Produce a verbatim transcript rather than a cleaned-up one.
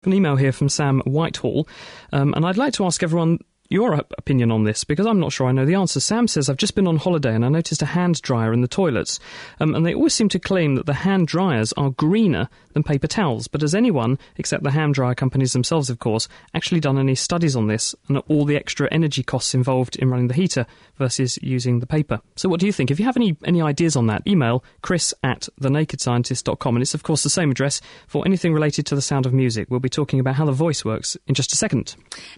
An email here from Sam Whitehall, um, and I'd like to ask everyone your opinion on this, because I'm not sure I know the answer. Sam says, I've just been on holiday and I noticed a hand dryer in the toilets, um, and they always seem to claim that the hand dryers are greener than paper towels. But has anyone, except the hand dryer companies themselves, of course, actually done any studies on this and all the extra energy costs involved in running the heater versus using the paper? So what do you think? If you have any, any ideas on that, email chris at the naked scientist dot com, and it's of course the same address for anything related to the sound of music. We'll be talking about how the voice works in just a second.